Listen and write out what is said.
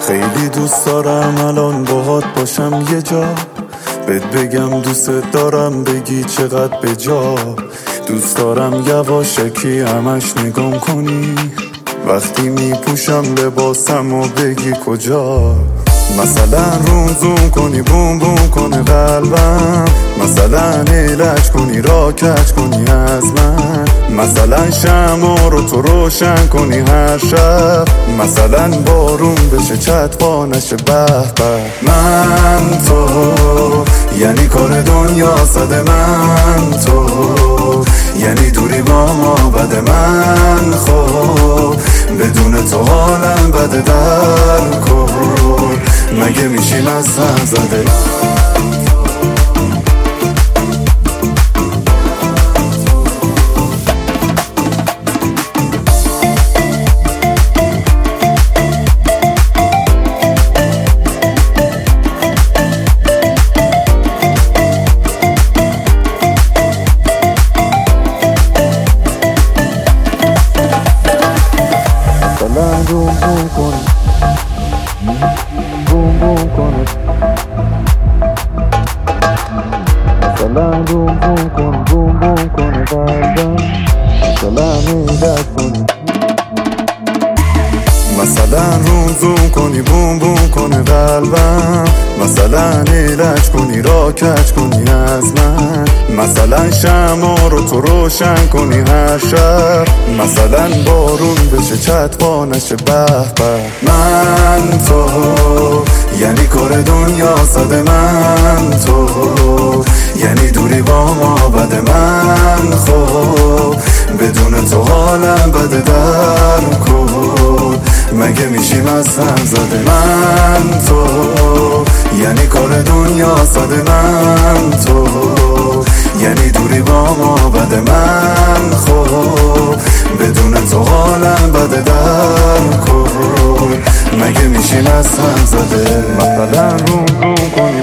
خیلی دوست دارم الان باهات باشم یه جا، بهت بگم دوست دارم بگی چقدر به جا. دوست دارم یواشکی همش نگام کنی وقتی میپوشم لباسم و بگی کجا. مثلا روم زوم کنی بوم بوم کنه قلبم، مثلا علاج کنی را کج کنی از من، مثلا شمع رو تو روشن کنی هر شب، مثلا بارون بشه چتپا نشه به به. من تو یعنی کار دنیا صد، من تو یعنی دوری با ما بده، من خب بدون تو حالم بده در کن، مگه میشیم از هم زده. بوم بوم کنه بوم بوم کنه، مثلا بوم بوم کنه بوم بوم کنه قلبم، مثلا علاج کنی، مثلا روم زوم کنی بوم بوم کنه قلبم، مثلا علاج کنی را کج کنی از من، مثلا شمع رو تو روشن کنی هر شب، مثلا بارون بشه چتپا نشه به به. من تو یعنی کار دنیا صد، من تو یعنی دوری با ما بده، من خب بدون تو حالم بده در کن، مگه میشیم از هم زده. من تو یعنی کار دنیا صد، من تو یعنی دوری با ما بده، من خب بدون تو حالم بده در کن، مگه میشیم از هم زده. مثلا روم روم کن